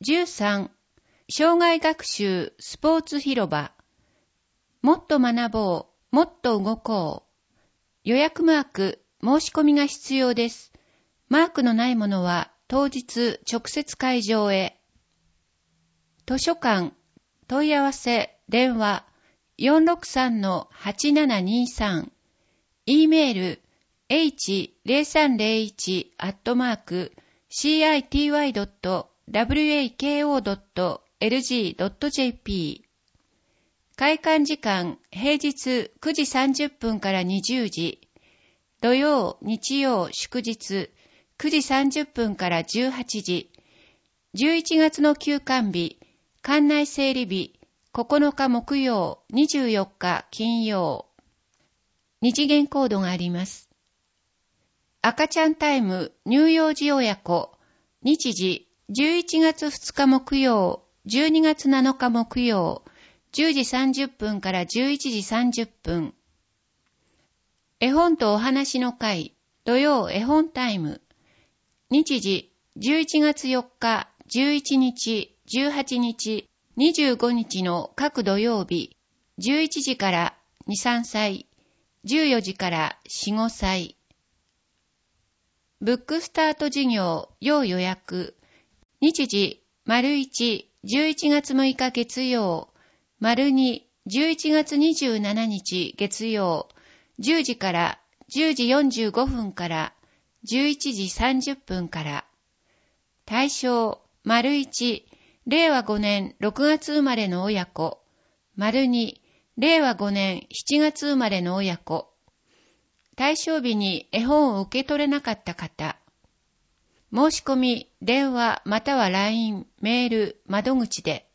13、生涯学習スポーツ広場。もっと学ぼう、もっと動こう。予約マーク、申し込みが必要です。マークのないものは当日直接会場へ。図書館、問い合わせ、電話、463-8723。E メール、h0301-city.wako.lg.jp。開館時間、平日9時30分から20時。土曜、日曜、祝日、9時30分から18時。11月の休館日、館内整理日、9日木曜、24日金曜。二次元コードがあります。赤ちゃんタイム乳幼児親子。日時、11月2日木曜、12月7日木曜、10時30分から11時30分。絵本とお話の会、土曜絵本タイム。日時、11月4日、11日、18日、25日の各土曜日、11時から2、3歳、14時から4、5歳。ブックスタート事業、要予約。日時、1、11月6日月曜、2、11月27日月曜、10時から10時45分から11時30分から。対象、1、令和5年6月生まれの親子。2、令和5年7月生まれの親子。対象日に絵本を受け取れなかった方。申し込み、電話または LINE、メール、窓口で。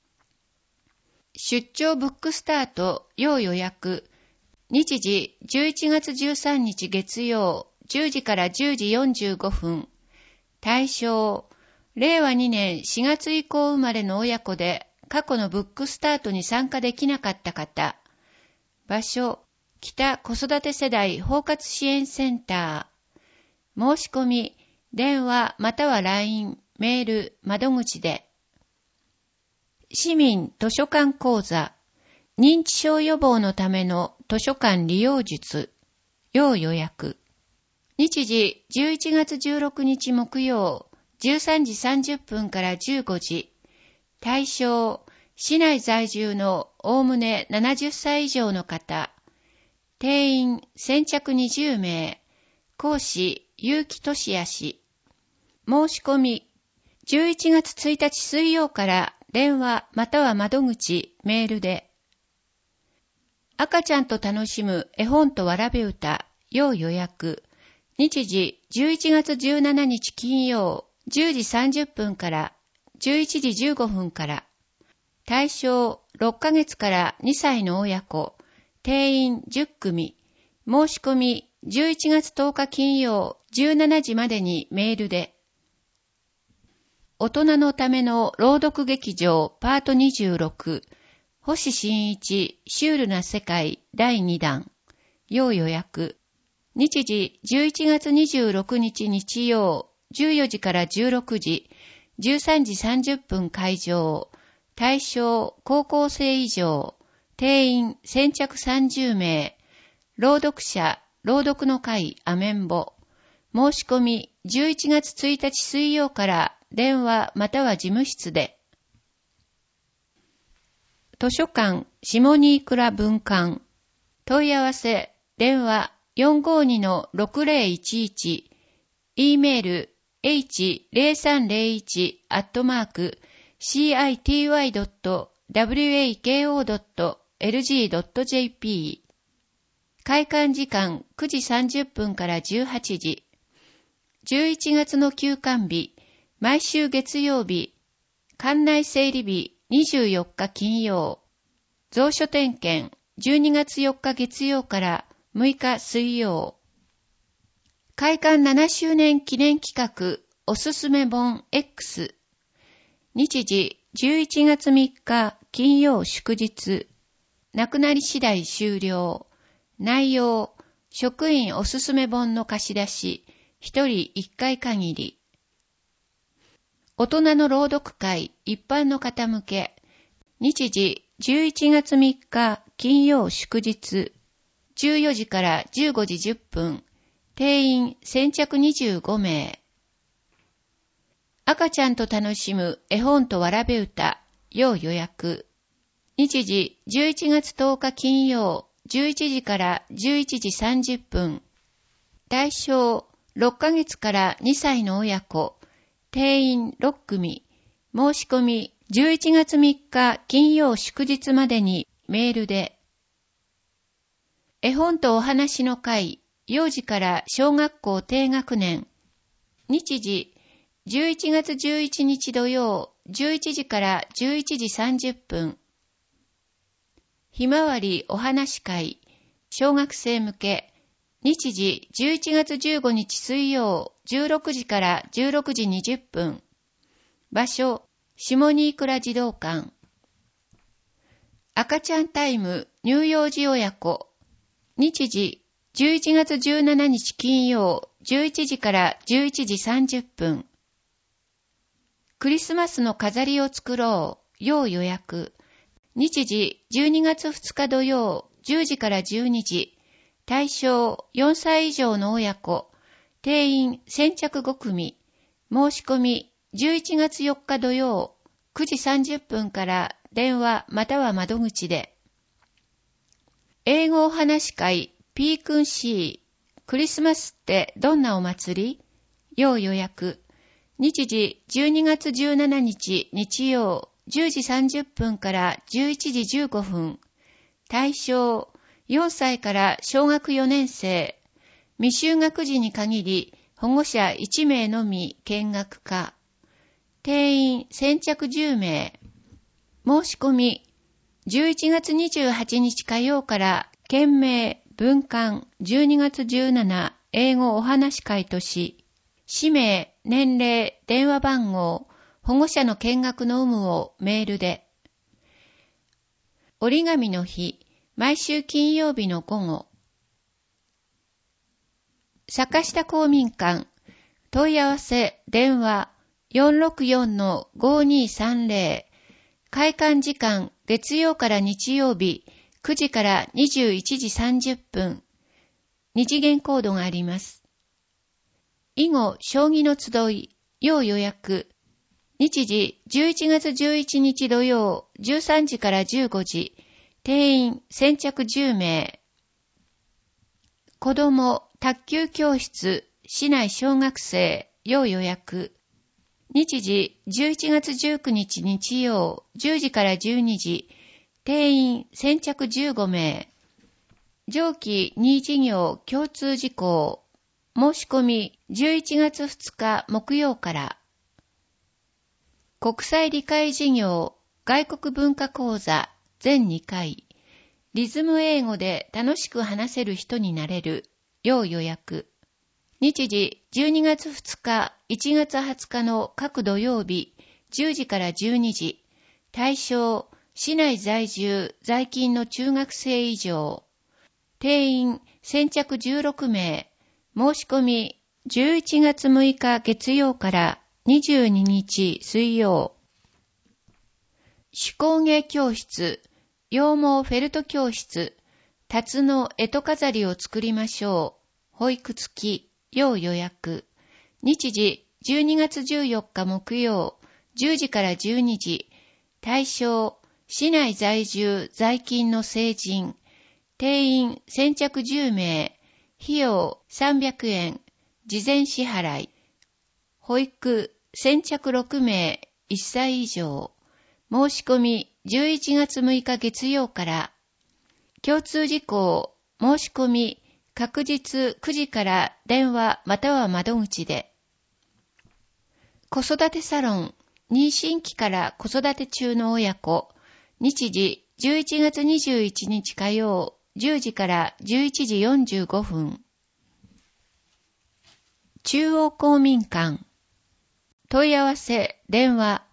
出張ブックスタート、要予約。日時、11月13日月曜、10時から10時45分。対象、令和2年4月以降生まれの親子で、過去のブックスタートに参加できなかった方。場所、北子育て世代包括支援センター。申し込み、電話または LINE、メール、窓口で。市民図書館講座。認知症予防のための図書館利用術。要予約。日時、11月16日木曜、13時30分から15時。対象、市内在住のおおむね70歳以上の方。定員、先着20名。講師、結城俊也氏。申し込み、11月1日水曜から電話または窓口、メールで。赤ちゃんと楽しむ絵本とわらべ歌、要予約。日時、11月17日金曜、10時30分から11時15分から。対象、6ヶ月から2歳の親子。定員10組。申し込み、11月10日金曜、17時までにメールで。大人のための朗読劇場パート26。星新一、シュールな世界第2弾。要予約。日時、11月26日日曜、14時から16時、13時30分会場。対象、高校生以上。定員、先着30名。朗読者、朗読の会、アメンボ。申し込み、11月1日水曜から電話または事務室で。図書館、下新倉分館。問い合わせ、電話 452-6011。E メール、h0301-city.wako.lg.jp。開館時間9時30分から18時。11月の休館日、毎週月曜日、館内整理日24日金曜。蔵書点検12月4日月曜から6日水曜。開館7周年記念企画おすすめ本 X。日時11月3日金曜祝日。なくなり次第終了。内容、職員おすすめ本の貸し出し、1人1回限り。 大人の朗読会一般の方向け、日時11月3日金曜祝日、14時から15時10分、定員先着25名。赤ちゃんと楽しむ絵本とわらべ歌、要予約。日時11月10日金曜、11時から11時30分。対象6ヶ月から2歳の親子、定員6組。申し込み11月3日金曜祝日までにメールで。絵本とお話の会、幼児から小学校低学年。日時11月11日土曜、11時から11時30分。ひまわりお話会、小学生向け。日時11月15日水曜、16時から16時20分。場所、下新倉児童館。赤ちゃんタイム乳幼児親子。日時11月17日金曜、11時から11時30分。クリスマスの飾りを作ろう、要予約。日時12月2日土曜、10時から12時。対象4歳以上の親子、定員先着5組。申し込み11月4日土曜、9時30分から電話または窓口で。英語お話会 P 君 C、クリスマスってどんなお祭り？要予約。日時12月17日日曜、10時30分から11時15分。対象4歳から小学4年生。未就学児に限り保護者1名のみ見学可。定員先着10名。申し込み11月28日火曜から県名文館12月17英語お話会とし、氏名、年齢、電話番号、保護者の見学の有無をメールで。折り紙の日、毎週金曜日の午後。坂下公民館、問い合わせ、電話 464-5230。開館時間、月曜から日曜日、9時から21時30分。二次元コードがあります。囲碁将棋の集い、要予約。日時11月11日土曜、13時から15時。定員先着10名。子供卓球教室市内小学生要予約。日時11月19日日曜10時から12時。定員先着15名。上記2事業共通事項。申し込み11月2日木曜から。国際理解事業外国文化講座全2回。リズム英語で楽しく話せる人になれる。要予約。日時12月2日、1月20日の各土曜日、10時から12時。対象、市内在住、在勤の中学生以上。定員、先着16名。申し込み、11月6日月曜から22日水曜。手工芸教室、羊毛フェルト教室、タツの干支飾りを作りましょう。保育付き、要予約。日時12月14日木曜、10時から12時。対象、市内在住、在勤の成人。定員先着10名。費用300円。事前支払い。保育先着6名。1歳以上。申し込み11月6日月曜から。共通事項、申し込み確実9時から電話または窓口で。子育てサロン、妊娠期から子育て中の親子。日時11月21日火曜、10時から11時45分。中央公民館。問い合わせ、電話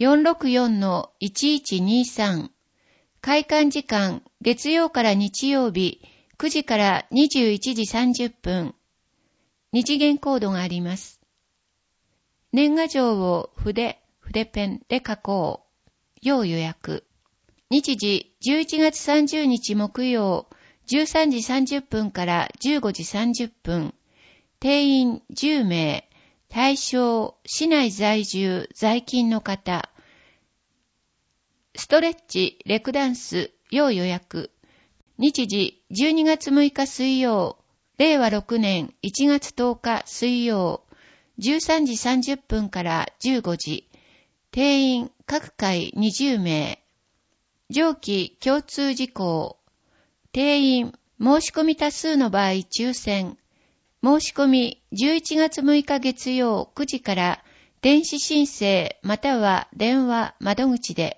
464-1123。開館時間、月曜から日曜日、9時から21時30分。二次元コードがあります。年賀状を筆、 筆ペンで書こう。要予約。日時11月30日木曜、13時30分から15時30分。定員10名。対象、市内在住、在勤の方。ストレッチ、レクダンス、要予約。日時12月6日水曜、令和6年1月10日水曜、13時30分から15時。定員各回20名。上記共通事項。定員申し込み多数の場合抽選。申し込み11月6日月曜9時から電子申請または電話窓口で。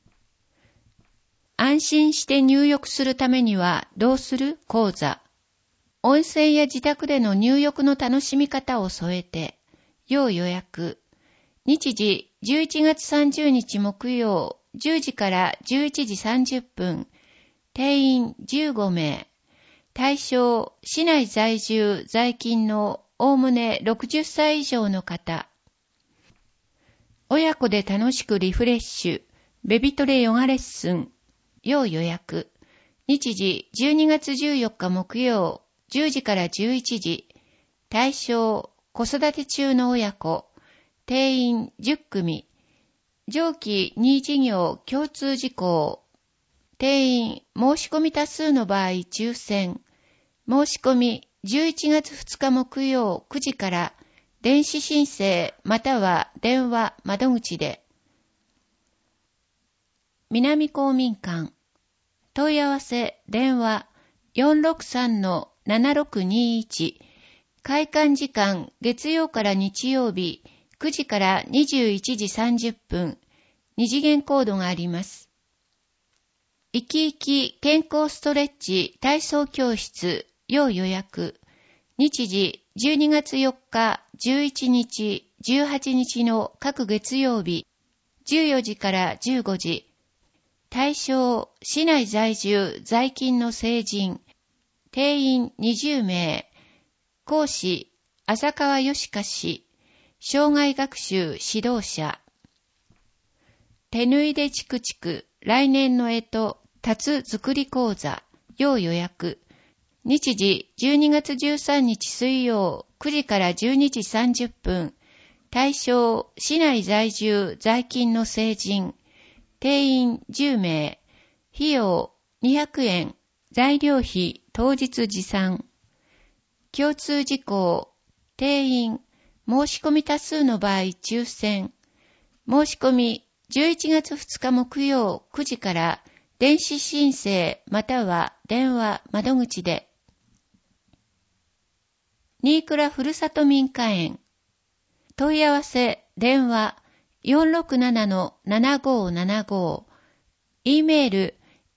安心して入浴するためにはどうする講座。温泉や自宅での入浴の楽しみ方を添えて。要予約。日時11月30日木曜10時から11時30分。定員15名。対象、市内在住、在勤のおおむね60歳以上の方。親子で楽しくリフレッシュ、ベビトレヨガレッスン。要予約。日時12月14日木曜10時から11時。対象、子育て中の親子。定員10組。上記2事業共通事項。定員申し込み多数の場合抽選。申し込み11月2日木曜9時から電子申請または電話窓口で。南公民館。問い合わせ電話 463-7621。開館時間月曜から日曜日9時から21時30分。2次元コードがあります。生き生き健康ストレッチ体操教室。要予約。日時12月4日、11日、18日の各月曜日、14時から15時。対象、市内在住、在勤の成人。定員20名。講師、浅川義香氏。障害学習指導者。手縫いでチクチク、来年の干支、タツ作り講座。要予約。日時12月13日水曜9時から12時30分。対象、市内在住、在勤の成人。定員10名。費用200円。材料費当日持参。共通事項。定員。申し込み多数の場合抽選。申し込み11月2日木曜9時から電子申請または電話窓口で。新倉ふるさと民家園。問い合わせ電話 467-7575。e メール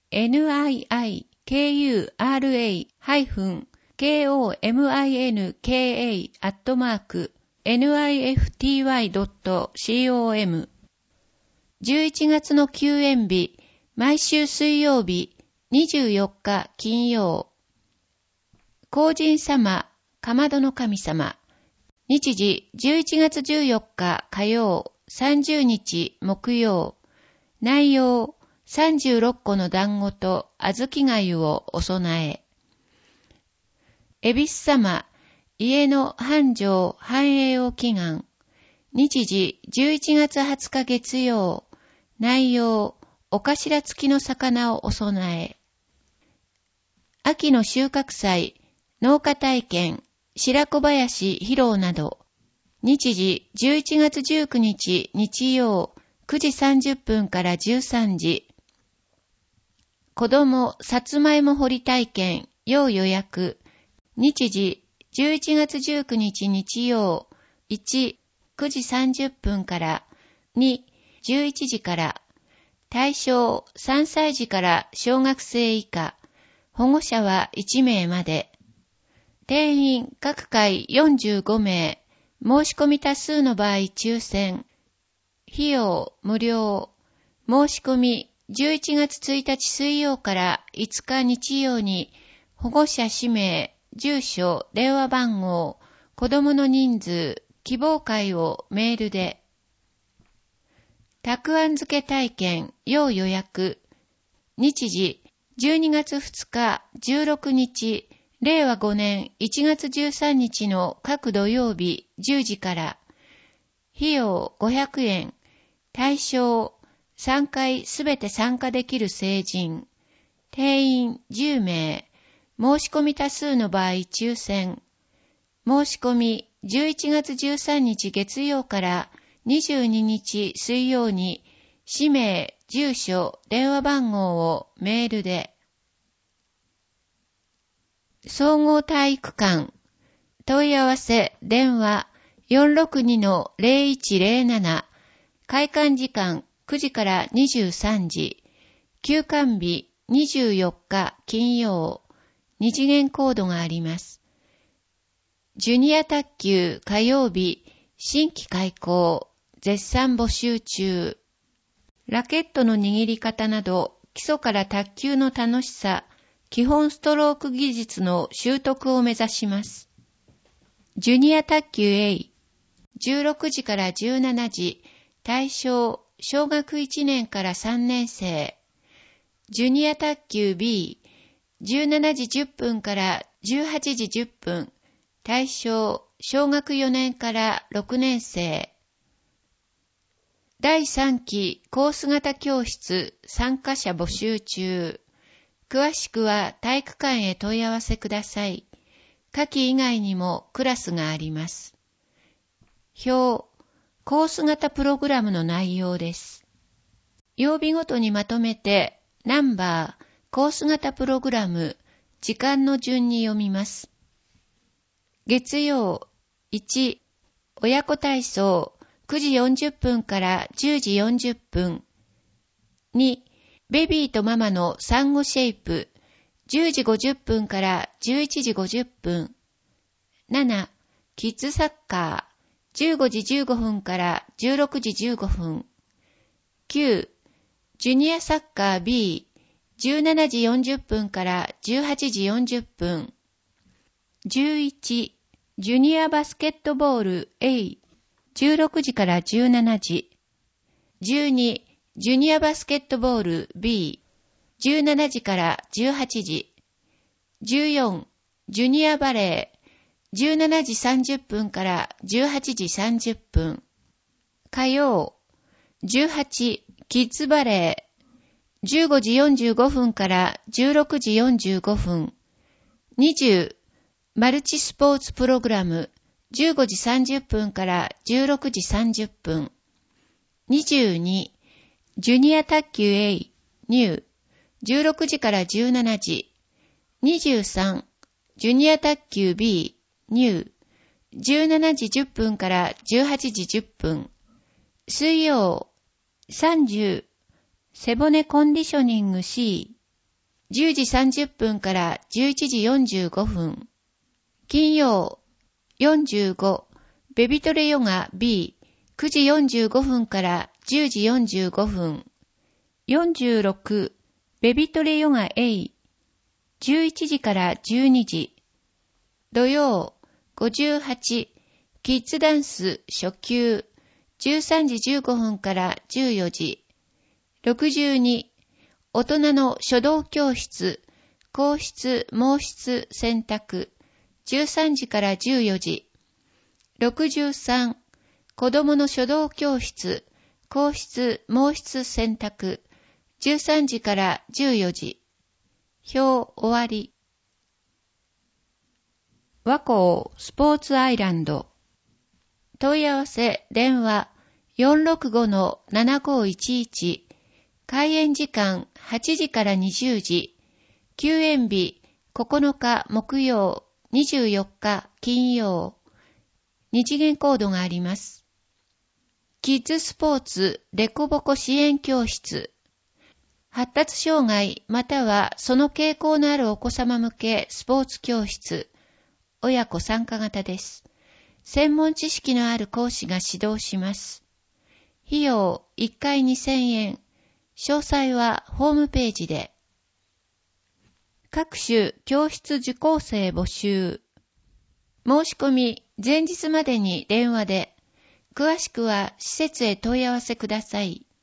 niikura-minka@nifty.com。11月の休園日、毎週水曜日、24日金曜。皇人様、かまどの神様。日時11月14日火曜、30日木曜。内容、36個の団子と小豆粥をお供え。恵比寿様、家の繁盛繁栄を祈願。日時11月20日月曜。内容、お頭付きの魚をお供え。秋の収穫祭、農家体験、白子林披露など。日時11月19日日曜9時30分から13時。子供さつまいも掘り体験要予約。日時11月19日日曜1、9時30分から2、11時から。対象3歳児から小学生以下。保護者は1名まで。定員各回45名。申し込み多数の場合抽選。費用無料。申し込み11月1日水曜から5日日曜に保護者氏名、住所、電話番号、子供の人数、希望回をメールで。 たくあん漬け体験要予約。日時12月2日16日令和5年1月13日の各土曜日10時から。費用500円。対象3回すべて参加できる成人。定員10名。申し込み多数の場合抽選。申し込み11月13日月曜から22日水曜に氏名、住所、電話番号をメールで。総合体育館。問い合わせ、電話 462-0107。開館時間9時から23時。休館日24日金曜。2次元コードがあります。ジュニア卓球火曜日新規開講。絶賛募集中。ラケットの握り方など基礎から卓球の楽しさ、基本ストローク技術の習得を目指します。ジュニア卓球 A、16時から17時、対象、小学1年から3年生。ジュニア卓球 B、17時10分から18時10分、対象、小学4年から6年生。第3期コース型教室参加者募集中。詳しくは体育館へ問い合わせください。夏季以外にもクラスがあります。表、コース型プログラムの内容です。曜日ごとにまとめて、ナンバー、コース型プログラム、時間の順に読みます。月曜、1、親子体操、9時40分から10時40分。2、ベビーとママの産後シェイプ、10時50分から11時50分。7、キッズサッカー、15時15分から16時15分。9、ジュニアサッカー B、17時40分から18時40分。11、ジュニアバスケットボール A、16時から17時。12、ジュニアバスケットボール B、17時から18時。14、ジュニアバレー、17時30分から18時30分。火曜、18、キッズバレー、15時45分から16時45分。20、マルチスポーツプログラム、15時30分から16時30分。22、ジュニア卓球 A、ニュー、16時から17時。23、ジュニア卓球 B、ニュー、17時10分から18時10分。水曜、30、背骨コンディショニング C、10時30分から11時45分。金曜、45、ベビトレヨガ B、9時45分から10時45分。46、ベビトレヨガ A、11時から12時。土曜、58、キッズダンス初級、13時15分から14時。62、大人の書道教室、皇室、毛筆選択、13時から14時。63、子供の書道教室、皇室、毛筆選択、13時から14時。表終わり。和光スポーツアイランド。問い合わせ電話 465-7511。開園時間8時から20時。休園日9日木曜、24日金曜。2次元コードがあります。キッズスポーツデコボコ支援教室。発達障害またはその傾向のあるお子様向けスポーツ教室。親子参加型です。専門知識のある講師が指導します。費用1回2000円。詳細はホームページで。各種教室受講生募集。申し込み前日までに電話で。詳しくは施設へ問い合わせください。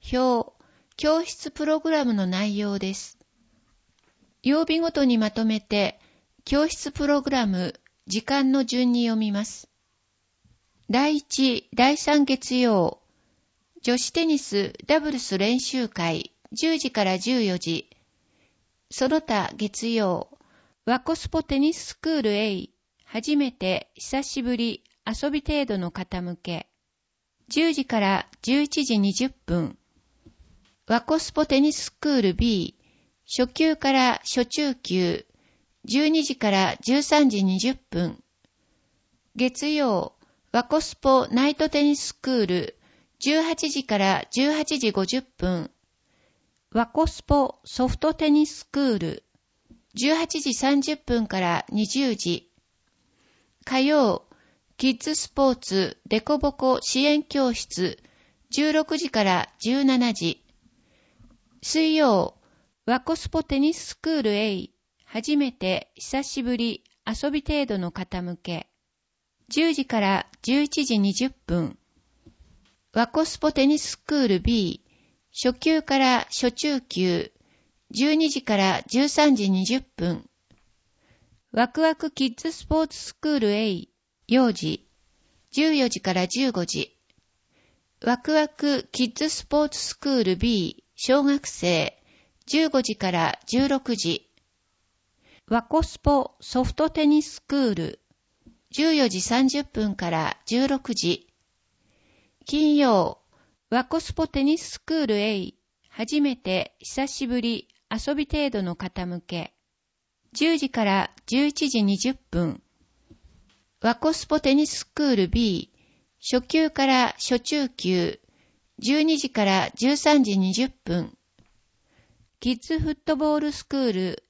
表、教室プログラムの内容です。曜日ごとにまとめて、教室プログラム、時間の順に読みます。第1、第3月曜、女子テニスダブルス練習会、10時から14時。その他月曜、ワコスポテニススクール A、初めて久しぶり遊び程度の方向け。10時から11時20分。ワコスポテニススクール B、初級から初中級、12時から13時20分。月曜、ワコスポナイトテニススクール、18時から18時50分。ワコスポソフトテニススクール、18時30分から20時。火曜、キッズスポーツデコボコ支援教室、16時から17時。水曜、ワコスポテニススクール A、初めて久しぶり遊び程度の方向け。10時から11時20分。ワコスポテニススクール B、初級から初中級、12時から13時20分。ワクワクキッズスポーツスクール A、幼児、14時から15時。ワクワクキッズスポーツスクール B、小学生、15時から16時。ワコスポソフトテニススクール、14時30分から16時。金曜、ワコスポテニススクール A、初めて久しぶり遊び程度の方向け。10時から11時20分。ワコスポテニススクール B、初級から初中級、12時から13時20分。キッズフットボールスクール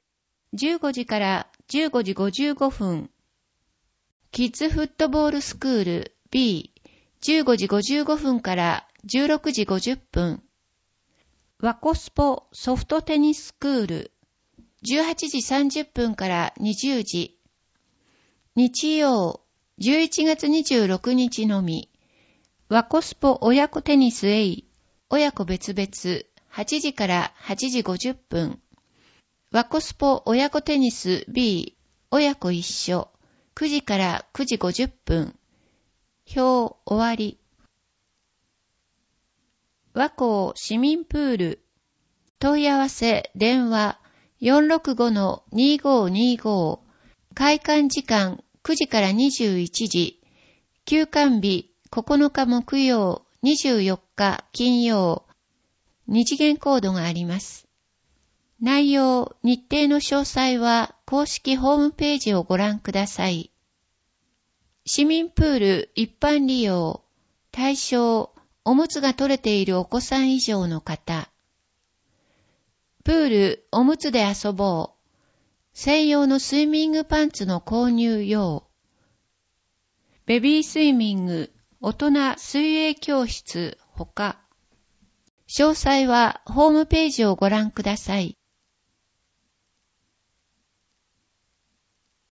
A、15時から15時55分。キッズフットボールスクール B、15時55分から16時50分。ワコスポソフトテニススクール、18時30分から20時。日曜、11月26日のみ。ワコスポ親子テニス A、親子別々、8時から8時50分。ワコスポ親子テニス B、親子一緒、9時から9時50分。表終わり。和光市民プール。問い合わせ電話 465-2525。開館時間9時から21時。休館日9日木曜、24日金曜。2次元コードがあります。内容、日程の詳細は公式ホームページをご覧ください。市民プール一般利用。対象、おむつが取れているお子さん以上の方。プール、おむつで遊ぼう。専用のスイミングパンツの購入用。ベビースイミング、大人水泳教室、他。詳細はホームページをご覧ください。